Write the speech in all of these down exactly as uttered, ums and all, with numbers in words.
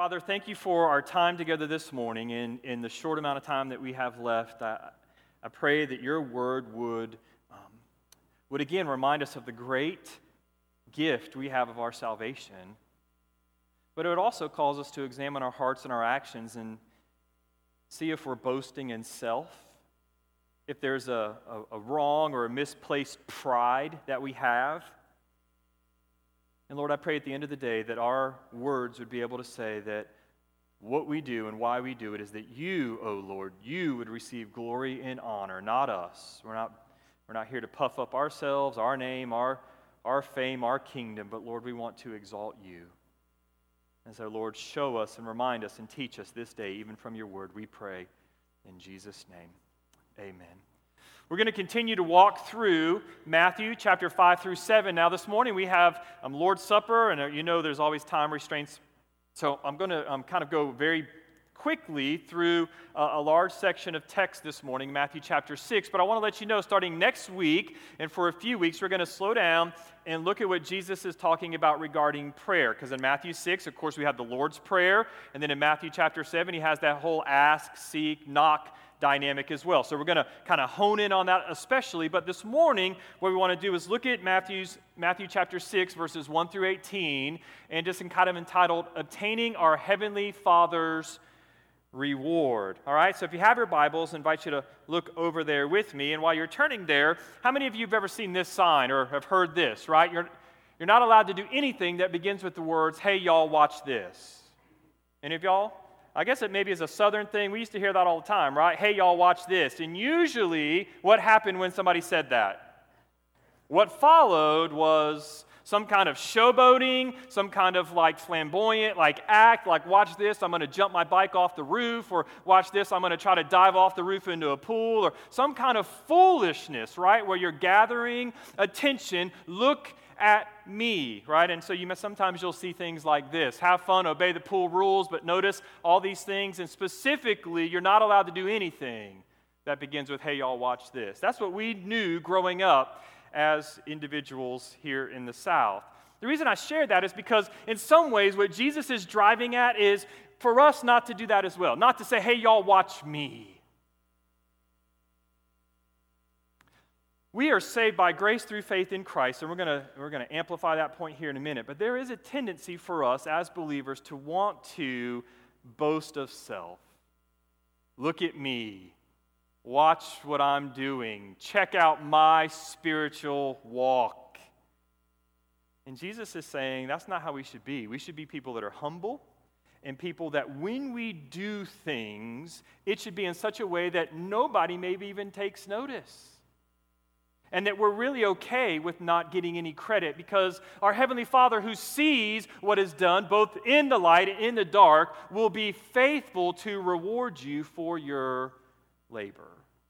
Father, thank you for our time together this morning. In, in the short amount of time that we have left, I, I pray that your word would, um, would again remind us of the great gift we have of our salvation. But it would also cause us to examine our hearts and our actions and see if we're boasting in self, if there's a, a, a wrong or a misplaced pride that we have. And Lord, I pray at the end of the day that our words would be able to say that what we do and why we do it is that you, O Lord, you would receive glory and honor, not us. We're not, we're not here to puff up ourselves, our name, our, our fame, our kingdom, but Lord, we want to exalt you. And so, Lord, show us and remind us and teach us this day, even from your word, we pray in Jesus' name. Amen. We're going to continue to walk through Matthew chapter five through seven. Now, this morning we have um, Lord's Supper, and uh, you know there's always time restraints. So I'm going to um, kind of go very quickly through uh, a large section of text this morning, Matthew chapter six. But I want to let you know, starting next week and for a few weeks, we're going to slow down and look at what Jesus is talking about regarding prayer. Because in Matthew six, of course, we have the Lord's Prayer. And then in Matthew chapter seven, he has that whole ask, seek, knock dynamic as well. So we're going to kind of hone in on that especially. But this morning, what we want to do is look at Matthew's Matthew chapter six, verses one through eighteen, and just in kind of entitled, Obtaining Our Heavenly Father's Reward. All right, so if you have your Bibles, I invite you to look over there with me. And while you're turning there, how many of you have ever seen this sign or have heard this, right? You're, you're not allowed to do anything that begins with the words, hey, y'all, watch this. Any of y'all? I guess it maybe is a southern thing. We used to hear that all the time, right? Hey, y'all, watch this. And usually, what happened when somebody said that? What followed was some kind of showboating, some kind of like flamboyant, like act, like watch this, I'm going to jump my bike off the roof, or watch this, I'm going to try to dive off the roof into a pool, or some kind of foolishness, right? Where you're gathering attention, look at me, right? And so you may, sometimes you'll see things like this. Have fun, obey the pool rules, but notice all these things, and specifically, you're not allowed to do anything that begins with, hey, y'all, watch this. That's what we knew growing up as individuals here in the South. The reason I share that is because in some ways what Jesus is driving at is for us not to do that as well. Not to say, hey, y'all, watch me. We are saved by grace through faith in Christ, and we're going to we're going to amplify that point here in a minute. But there is a tendency for us as believers to want to boast of self. Look at me. Watch what I'm doing. Check out my spiritual walk. And Jesus is saying that's not how we should be. We should be people that are humble and people that when we do things, it should be in such a way that nobody maybe even takes notice. And that we're really okay with not getting any credit because our Heavenly Father who sees what is done, both in the light and in the dark, will be faithful to reward you for your labor.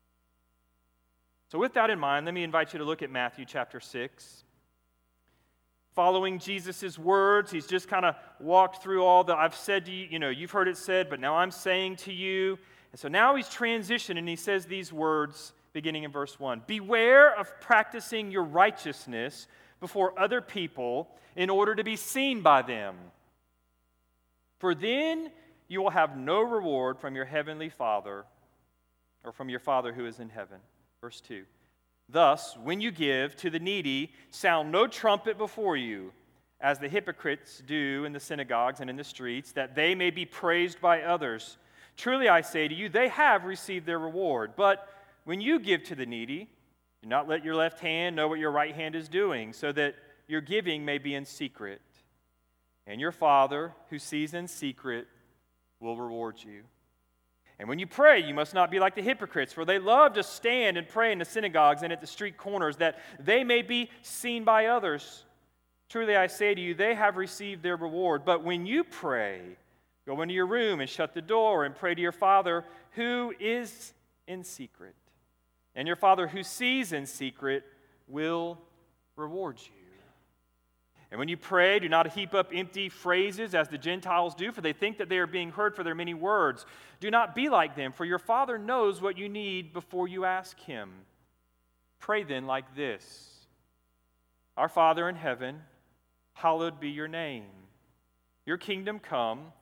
So with that in mind, let me invite you to look at Matthew chapter six. Following Jesus' words, he's just kind of walked through all the, I've said to you, you know, you've heard it said, but now I'm saying to you. And so now he's transitioned and he says these words beginning in verse one. Beware of practicing your righteousness before other people in order to be seen by them. For then you will have no reward from your heavenly Father or from your Father who is in heaven. Verse two. Thus, when you give to the needy, sound no trumpet before you, as the hypocrites do in the synagogues and in the streets, that they may be praised by others. Truly I say to you, they have received their reward. But when you give to the needy, do not let your left hand know what your right hand is doing, so that your giving may be in secret. And your Father, who sees in secret, will reward you. And when you pray, you must not be like the hypocrites, for they love to stand and pray in the synagogues and at the street corners, that they may be seen by others. Truly I say to you, they have received their reward. But when you pray, go into your room and shut the door and pray to your Father, who is in secret. And your Father who sees in secret will reward you. And when you pray, do not heap up empty phrases as the Gentiles do, for they think that they are being heard for their many words. Do not be like them, for your Father knows what you need before you ask Him. Pray then like this. Our Father in heaven, hallowed be your name. Your kingdom come,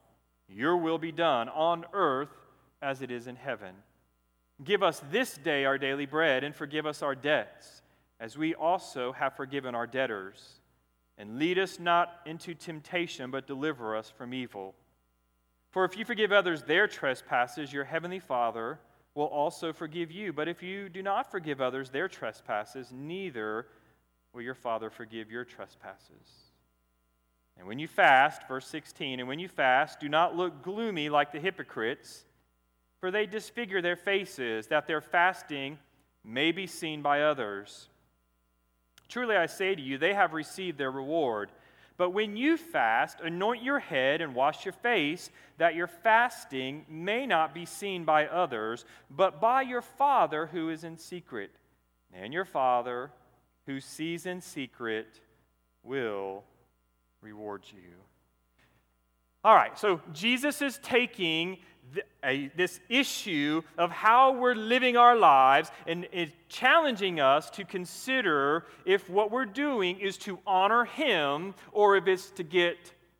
your will be done on earth as it is in heaven. Give us this day our daily bread, and forgive us our debts, as we also have forgiven our debtors. And lead us not into temptation, but deliver us from evil. For if you forgive others their trespasses, your heavenly Father will also forgive you. But if you do not forgive others their trespasses, neither will your Father forgive your trespasses. And when you fast, verse sixteen, and when you fast, do not look gloomy like the hypocrites, for they disfigure their faces, that their fasting may be seen by others. Truly I say to you, they have received their reward. But when you fast, anoint your head and wash your face, that your fasting may not be seen by others, but by your Father who is in secret. And your Father who sees in secret will reward you. All right, so Jesus is taking th- a, this issue of how we're living our lives and is challenging us to consider if what we're doing is to honor Him or if it's to get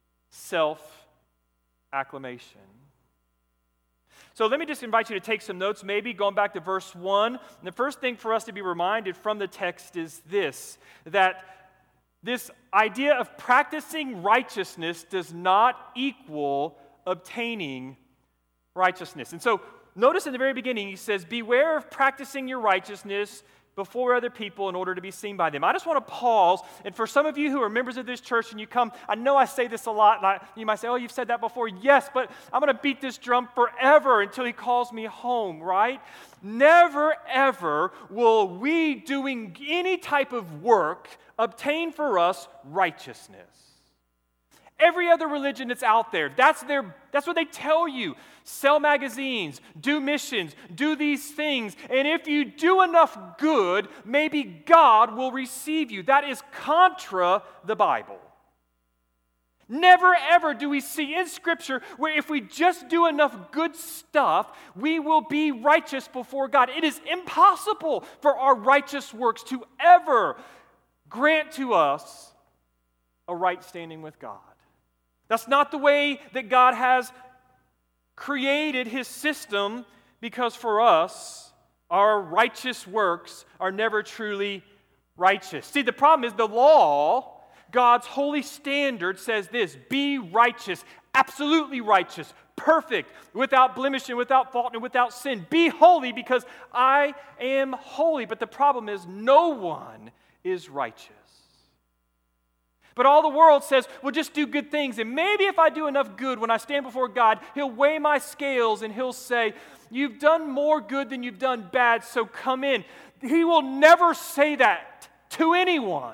self-acclamation. So let me just invite you to take some notes, maybe going back to verse one. And the first thing for us to be reminded from the text is this, that this idea of practicing righteousness does not equal obtaining righteousness. And so notice in the very beginning, he says, beware of practicing your righteousness before other people in order to be seen by them. I just want to pause, and for some of you who are members of this church and you come, I know I say this a lot, and I, you might say, oh, you've said that before. Yes, but I'm going to beat this drum forever until He calls me home, right? Never, ever will we doing any type of work obtain for us righteousness. Every other religion that's out there, that's their that's what they tell you. Sell magazines, do missions, do these things, and if you do enough good, maybe God will receive you. That is contra the Bible. Never ever do we see in Scripture where if we just do enough good stuff, we will be righteous before God. It is impossible for our righteous works to ever grant to us a right standing with God. That's not the way that God has created His system, because for us, our righteous works are never truly righteous. See, the problem is the law, God's holy standard, says this: be righteous, absolutely righteous, perfect, without blemish and without fault and without sin. Be holy because I am holy. But the problem is no one is righteous. But all the world says, well, just do good things. And maybe if I do enough good, when I stand before God, He'll weigh my scales and He'll say, you've done more good than you've done bad, so come in. He will never say that to anyone.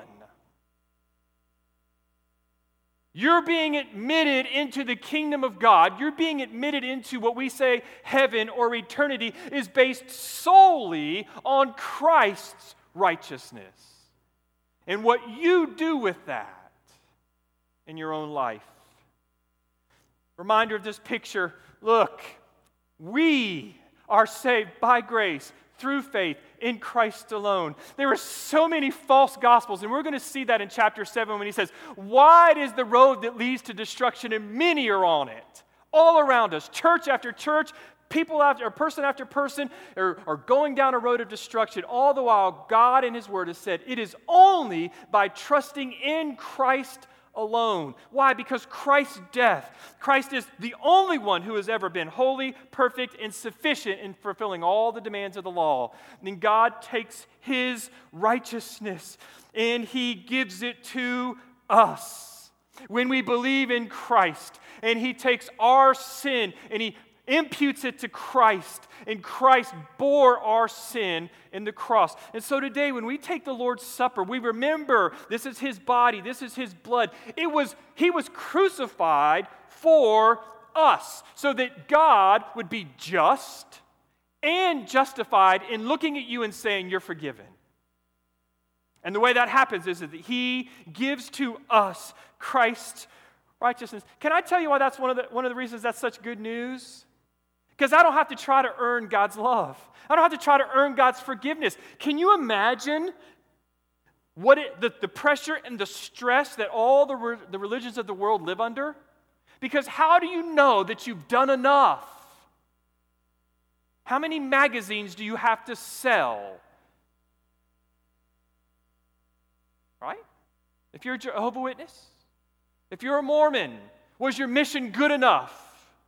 You're being admitted into the kingdom of God. You're being admitted into what we say heaven or eternity is based solely on Christ's righteousness and what you do with that in your own life. Reminder of this picture, look, we are saved by grace through faith in Christ alone. There are so many false gospels, and we're going to see that in chapter seven when he says, wide is the road that leads to destruction, and many are on it. All around us, church after church, people after, or person after person are, are going down a road of destruction, all the while God in His Word has said, it is only by trusting in Christ alone. Why? Because Christ's death, Christ is the only one who has ever been holy, perfect, and sufficient in fulfilling all the demands of the law. And then God takes His righteousness and He gives it to us. When we believe in Christ and He takes our sin and He imputes it to Christ, and Christ bore our sin in the cross. And so today, when we take the Lord's Supper, we remember this is His body, this is His blood. It was He was crucified for us, so that God would be just and justified in looking at you and saying, you're forgiven. And the way that happens is that He gives to us Christ's righteousness. Can I tell you why that's one of the, one of the reasons that's such good news? Because I don't have to try to earn God's love. I don't have to try to earn God's forgiveness. Can you imagine what it, the, the pressure and the stress that all the, re, the religions of the world live under? Because how do you know that you've done enough? How many magazines do you have to sell? Right? If you're a Jehovah's Witness, if you're a Mormon, was your mission good enough?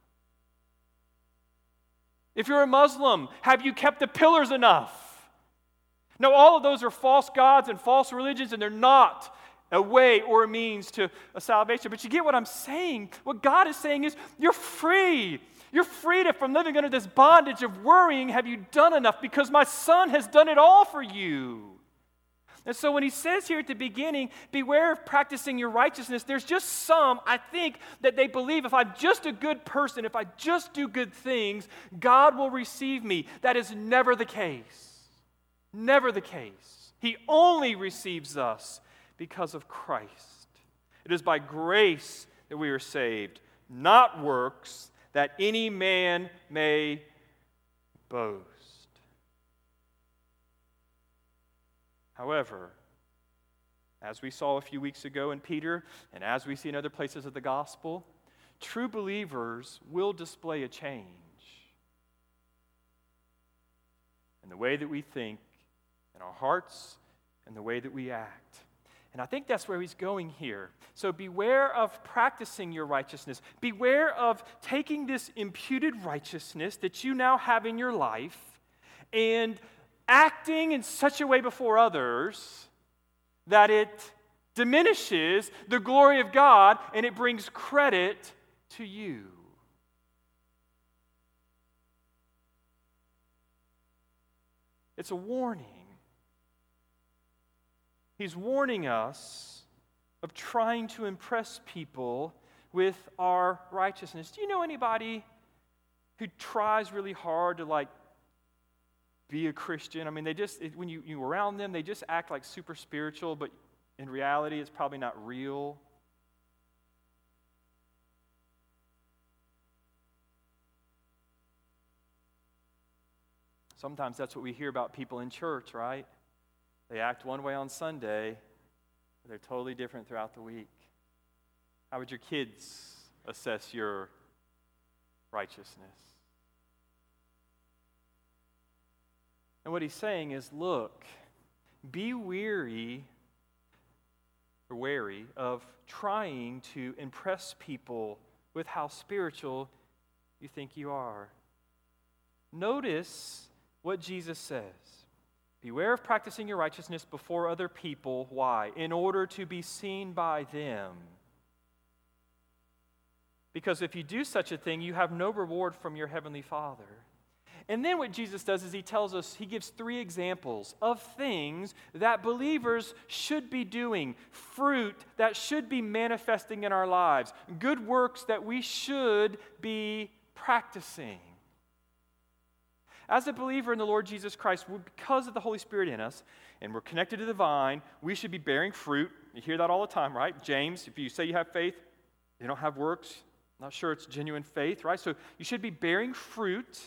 If you're a Muslim, have you kept the pillars enough? Now, all of those are false gods and false religions, and they're not a way or a means to a salvation. But you get what I'm saying? What God is saying is, you're free. You're free to, from living under this bondage of worrying, have you done enough? Because my Son has done it all for you. And so when he says here at the beginning, beware of practicing your righteousness, there's just some, I think, that they believe if I'm just a good person, if I just do good things, God will receive me. That is never the case. Never the case. He only receives us because of Christ. It is by grace that we are saved, not works, that any man may boast. However, as we saw a few weeks ago in Peter, and as we see in other places of the gospel, true believers will display a change in the way that we think, in our hearts, and the way that we act. And I think that's where he's going here. So beware of practicing your righteousness. Beware of taking this imputed righteousness that you now have in your life and acting in such a way before others that it diminishes the glory of God and it brings credit to you. It's a warning. He's warning us of trying to impress people with our righteousness. Do you know anybody who tries really hard to like be a Christian? I mean, they just, it, when you, you around them, they just act like super spiritual, but in reality, it's probably not real. Sometimes that's what we hear about people in church, right? They act one way on Sunday, but they're totally different throughout the week. How would your kids assess your righteousness? And what he's saying is, look, be weary or wary of trying to impress people with how spiritual you think you are. Notice what Jesus says. Beware of practicing your righteousness before other people. Why? In order to be seen by them. Because if you do such a thing, you have no reward from your heavenly Father. And then what Jesus does is he tells us, he gives three examples of things that believers should be doing, fruit that should be manifesting in our lives, good works that we should be practicing. As a believer in the Lord Jesus Christ, because of the Holy Spirit in us, and we're connected to the vine, we should be bearing fruit. You hear that all the time, right? James, if you say you have faith, you don't have works, not sure it's genuine faith, right? So you should be bearing fruit.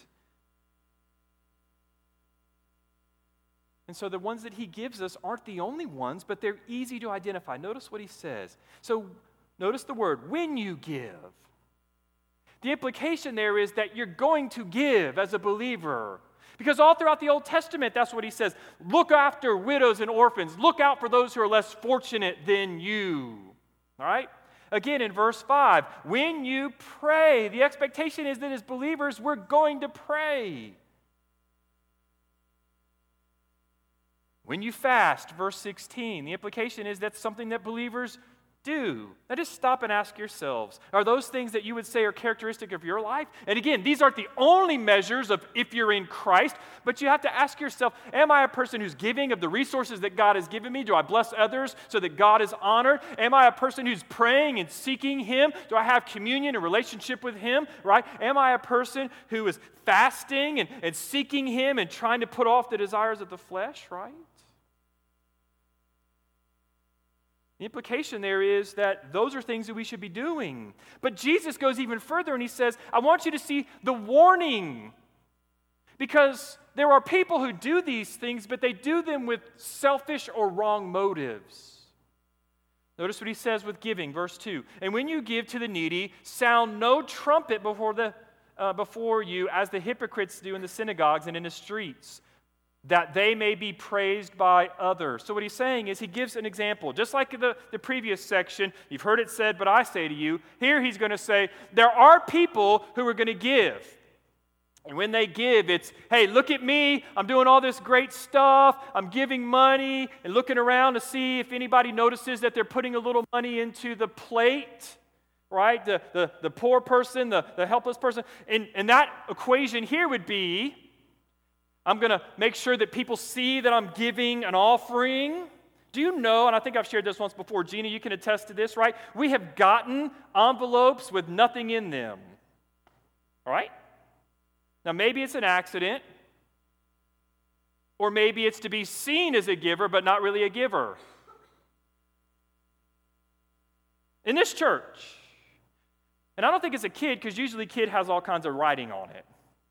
And so the ones that he gives us aren't the only ones, but they're easy to identify. Notice what he says. So notice the word, when you give. The implication there is that you're going to give as a believer. Because all throughout the Old Testament, that's what he says. Look after widows and orphans. Look out for those who are less fortunate than you. All right? Again, in verse five, when you pray, the expectation is that as believers, we're going to pray. When you fast, verse sixteen, the implication is that's something that believers do. Now just stop and ask yourselves, are those things that you would say are characteristic of your life? And again, these aren't the only measures of if you're in Christ, but you have to ask yourself, am I a person who's giving of the resources that God has given me? Do I bless others so that God is honored? Am I a person who's praying and seeking Him? Do I have communion and relationship with Him? Right? Am I a person who is fasting and, and seeking Him and trying to put off the desires of the flesh? Right? The implication there is that those are things that we should be doing. But Jesus goes even further and he says, I want you to see the warning. Because there are people who do these things, but they do them with selfish or wrong motives. Notice what he says with giving, verse two. And when you give to the needy, sound no trumpet before, the, uh, before you, as the hypocrites do in the synagogues and in the streets, that they may be praised by others. So what he's saying is he gives an example. Just like the, the previous section, you've heard it said, but I say to you, here he's going to say, there are people who are going to give. And when they give, it's, hey, look at me, I'm doing all this great stuff, I'm giving money, and looking around to see if anybody notices that they're putting a little money into the plate, right? The, the, the poor person, the, the helpless person. And, and that equation here would be, I'm going to make sure that people see that I'm giving an offering. Do you know, and I think I've shared this once before, Gina, you can attest to this, right? We have gotten envelopes with nothing in them, all right? Now, maybe it's an accident, or maybe it's to be seen as a giver, but not really a giver. In this church, and I don't think it's a kid, because usually kid has all kinds of writing on it.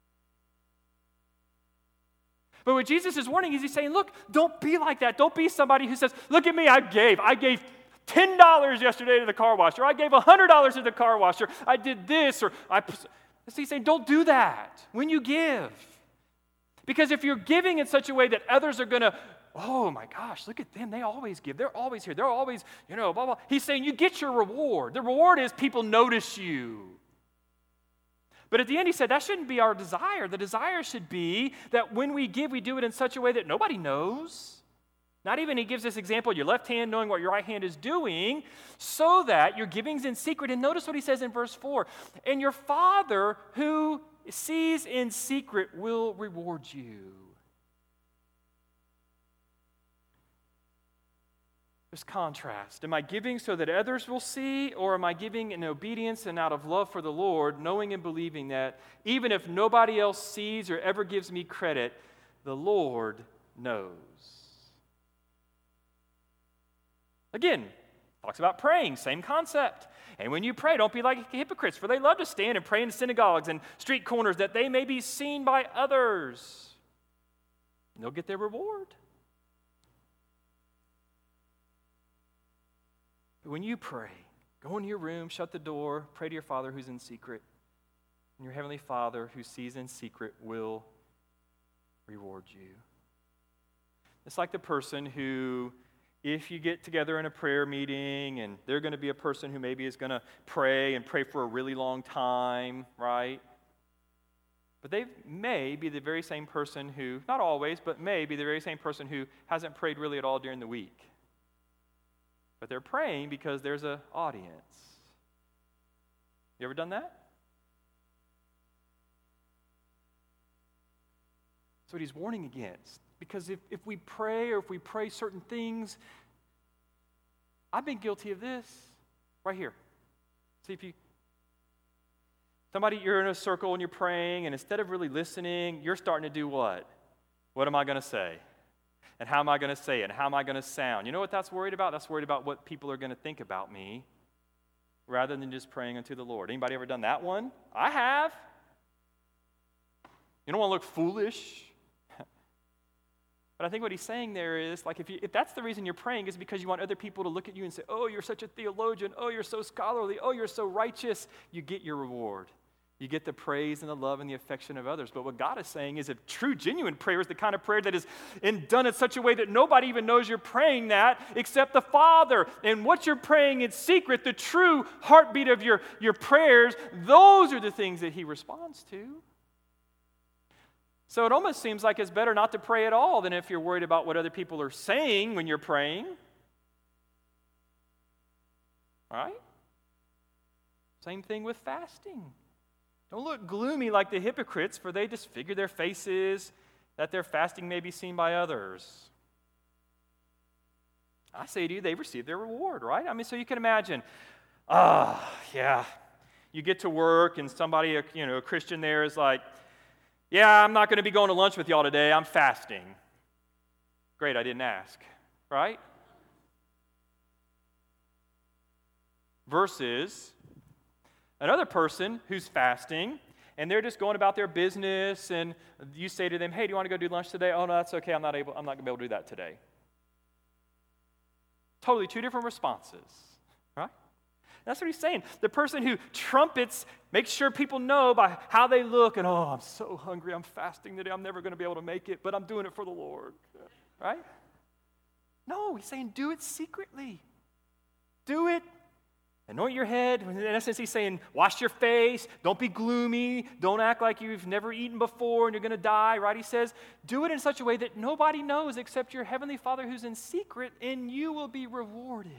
But what Jesus is warning is he's saying, look, don't be like that. Don't be somebody who says, look at me, I gave. I gave ten dollars yesterday to the car washer. I gave one hundred dollars to the car washer. I did this, or I... He's saying, don't do that when you give. Because if you're giving in such a way that others are going to, oh my gosh, look at them. They always give. They're always here. They're always, you know, blah, blah. He's saying you get your reward. The reward is people notice you. But at the end, he said that shouldn't be our desire. The desire should be that when we give, we do it in such a way that nobody knows. Not even, he gives this example, your left hand knowing what your right hand is doing, so that your giving's in secret. And notice what he says in verse four. And your Father who sees in secret will reward you. There's contrast. Am I giving so that others will see, or am I giving in obedience and out of love for the Lord, knowing and believing that even if nobody else sees or ever gives me credit, the Lord knows? Again, talks about praying, same concept. And when you pray, don't be like hypocrites, for they love to stand and pray in synagogues and street corners that they may be seen by others. And they'll get their reward. But when you pray, go into your room, shut the door, pray to your Father who's in secret. And your Heavenly Father who sees in secret will reward you. It's like the person who, if you get together in a prayer meeting and they're going to be a person who maybe is going to pray and pray for a really long time, right? But they may be the very same person who, not always, but may be the very same person who hasn't prayed really at all during the week. But they're praying because there's an audience. You ever done that? That's what he's warning against. Because if, if we pray or if we pray certain things, I've been guilty of this right here. See if you, somebody, you're in a circle and you're praying, and instead of really listening, you're starting to do what? What am I going to say? And how am I going to say it? And how am I going to sound? You know what that's worried about? That's worried about what people are going to think about me rather than just praying unto the Lord. Anybody ever done that one? I have. You don't want to look foolish. But I think what he's saying there is, like, if you, if that's the reason you're praying is because you want other people to look at you and say, oh, you're such a theologian, oh, you're so scholarly, oh, you're so righteous, you get your reward. You get the praise and the love and the affection of others. But what God is saying is if true, genuine prayer is the kind of prayer that is in, done in such a way that nobody even knows you're praying that except the Father. And what you're praying in secret, the true heartbeat of your, your prayers, those are the things that he responds to. So it almost seems like it's better not to pray at all than if you're worried about what other people are saying when you're praying. All right? Same thing with fasting. Don't look gloomy like the hypocrites, for they disfigure their faces that their fasting may be seen by others. I say to you, they receive their reward, right? I mean, so you can imagine, ah, oh, yeah, you get to work and somebody, you know, a Christian there is like, yeah, I'm not going to be going to lunch with y'all today. I'm fasting. Great, I didn't ask, right? Versus another person who's fasting, and they're just going about their business, and you say to them, hey, do you want to go do lunch today? Oh, no, that's okay. I'm not able, I'm not going to be able to do that today. Totally two different responses, right? That's what he's saying. The person who trumpets, makes sure people know by how they look, and oh, I'm so hungry, I'm fasting today, I'm never going to be able to make it, but I'm doing it for the Lord, right? No, he's saying do it secretly. Do it. Anoint your head. In essence, he's saying wash your face. Don't be gloomy. Don't act like you've never eaten before and you're going to die, right? He says do it in such a way that nobody knows except your heavenly Father who's in secret, and you will be rewarded.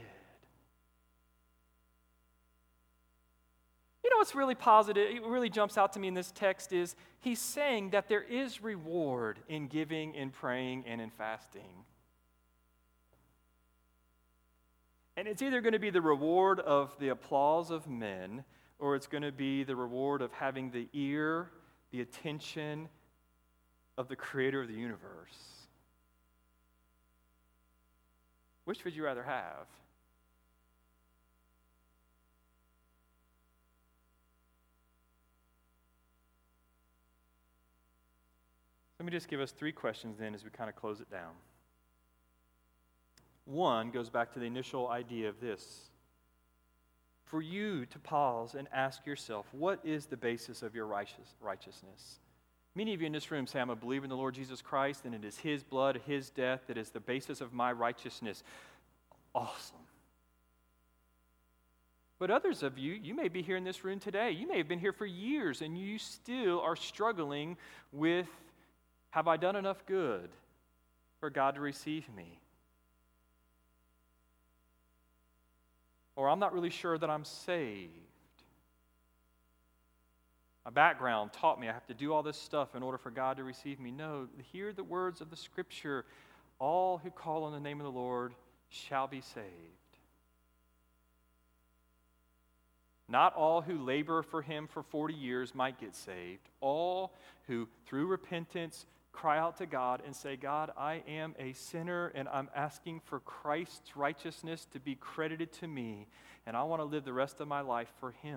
You know what's really positive, it really jumps out to me in this text is he's saying that there is reward in giving, in praying, and in fasting. And it's either going to be the reward of the applause of men, or it's going to be the reward of having the ear, the attention of the creator of the universe. Which would you rather have? Let me just give us three questions then as we kind of close it down. One goes back to the initial idea of this. For you to pause and ask yourself, what is the basis of your righteous, righteousness? Many of you in this room say, I'm a believer in the Lord Jesus Christ, and it is His blood, His death that is the basis of my righteousness. Awesome. But others of you, you may be here in this room today. You may have been here for years, and you still are struggling with, have I done enough good for God to receive me? Or I'm not really sure that I'm saved. My background taught me I have to do all this stuff in order for God to receive me. No, hear the words of the Scripture. All who call on the name of the Lord shall be saved. Not all who labor for Him for forty years might get saved. All who, through repentance, cry out to God and say, God, I am a sinner and I'm asking for Christ's righteousness to be credited to me, and I want to live the rest of my life for Him.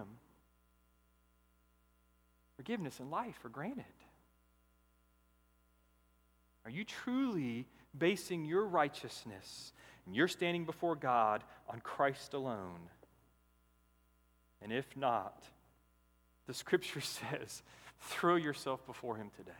Forgiveness and life are granted. Are you truly basing your righteousness and your standing before God on Christ alone? And if not, the Scripture says, throw yourself before Him today.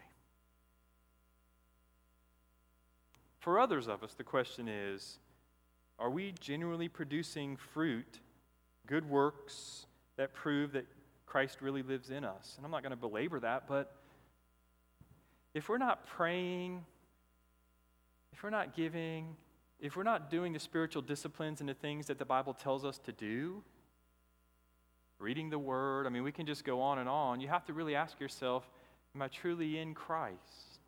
For others of us, the question is, are we genuinely producing fruit, good works that prove that Christ really lives in us? And I'm not going to belabor that, but if we're not praying, if we're not giving, if we're not doing the spiritual disciplines and the things that the Bible tells us to do, reading the Word, I mean, we can just go on and on. You have to really ask yourself, am I truly in Christ?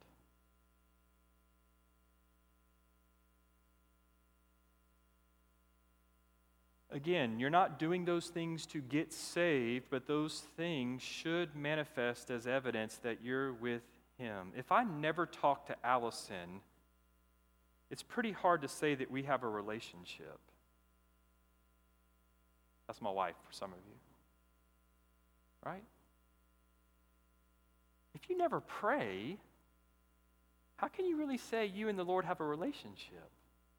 Again, you're not doing those things to get saved, but those things should manifest as evidence that you're with Him. If I never talk to Allison, it's pretty hard to say that we have a relationship. That's my wife for some of you. Right? If you never pray, how can you really say you and the Lord have a relationship?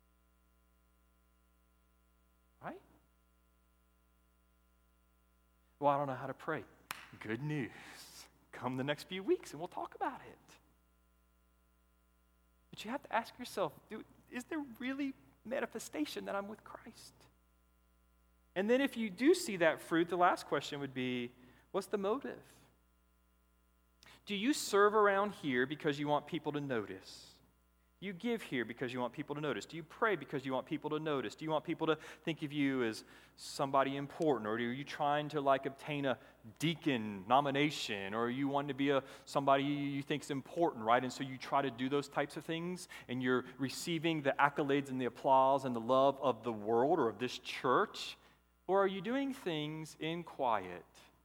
Right? Well, I don't know how to pray. Good news. Come the next few weeks and we'll talk about it. But you have to ask yourself, do, is there really manifestation that I'm with Christ? And then if you do see that fruit, the last question would be, what's the motive? Do you serve around here because you want people to notice? Do you give here because you want people to notice? Do you pray because you want people to notice? Do you want people to think of you as somebody important? Or are you trying to like obtain a deacon nomination? Or are you wanting to be a somebody you think is important, right? And so you try to do those types of things and you're receiving the accolades and the applause and the love of the world or of this church? Or are you doing things in quiet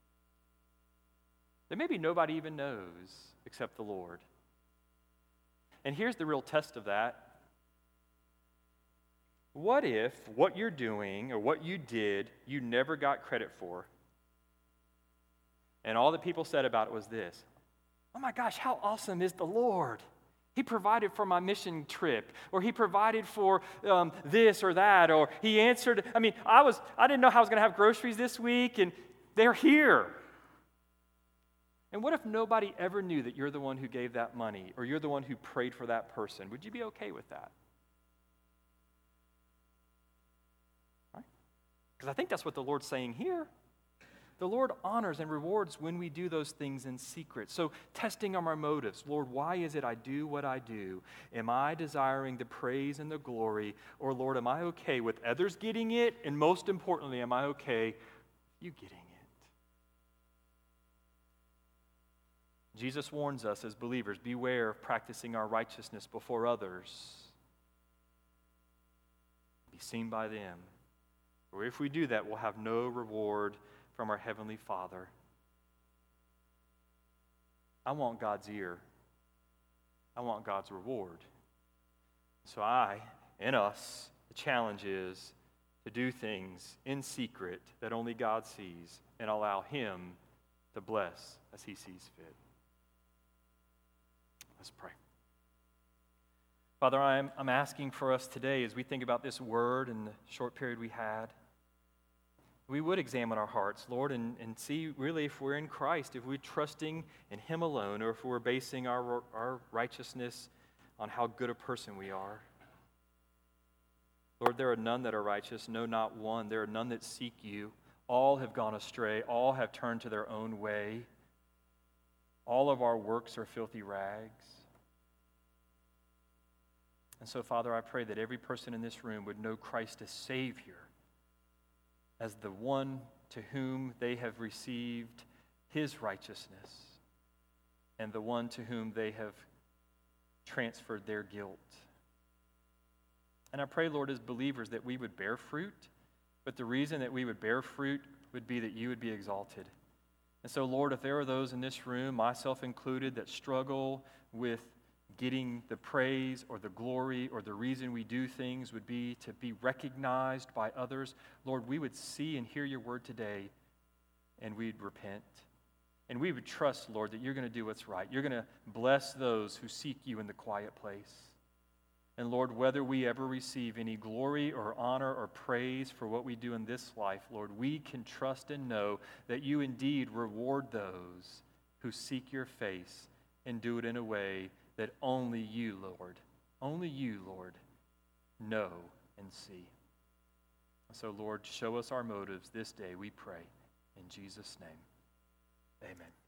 that maybe nobody even knows except the Lord? And here's the real test of that. What if what you're doing or what you did, you never got credit for? And all that people said about it was this: oh my gosh, how awesome is the Lord? He provided for my mission trip, or he provided for um, this or that, or he answered. I mean, I was I didn't know how I was going to have groceries this week, and they're here. And what if nobody ever knew that you're the one who gave that money, or you're the one who prayed for that person? Would you be okay with that? Right? Because I think that's what the Lord's saying here. The Lord honors and rewards when we do those things in secret. So testing on our motives. Lord, why is it I do what I do? Am I desiring the praise and the glory? Or Lord, am I okay with others getting it? And most importantly, am I okay with you getting it? Jesus warns us as believers, beware of practicing our righteousness before others. Be seen by them. For if we do that, we'll have no reward from our Heavenly Father. I want God's ear. I want God's reward. So I, and us, the challenge is to do things in secret that only God sees and allow Him to bless as He sees fit. Let's pray. Father, I'm, I'm asking for us today as we think about this word and the short period we had, we would examine our hearts, Lord, and, and see really if we're in Christ, if we're trusting in Him alone, or if we're basing our, our righteousness on how good a person we are. Lord, there are none that are righteous, no, not one. There are none that seek you. All have gone astray. All have turned to their own way. All of our works are filthy rags. And so, Father, I pray that every person in this room would know Christ as Savior, as the one to whom they have received His righteousness, and the one to whom they have transferred their guilt. And I pray, Lord, as believers, that we would bear fruit, but the reason that we would bear fruit would be that you would be exalted. And so, Lord, if there are those in this room, myself included, that struggle with getting the praise or the glory or the reason we do things would be to be recognized by others, Lord, we would see and hear your word today, and we'd repent. And we would trust, Lord, that you're going to do what's right. You're going to bless those who seek you in the quiet place. And Lord, whether we ever receive any glory or honor or praise for what we do in this life, Lord, we can trust and know that you indeed reward those who seek your face and do it in a way that only you, Lord, only you, Lord, know and see. So, Lord, show us our motives this day, we pray. In Jesus' name, amen.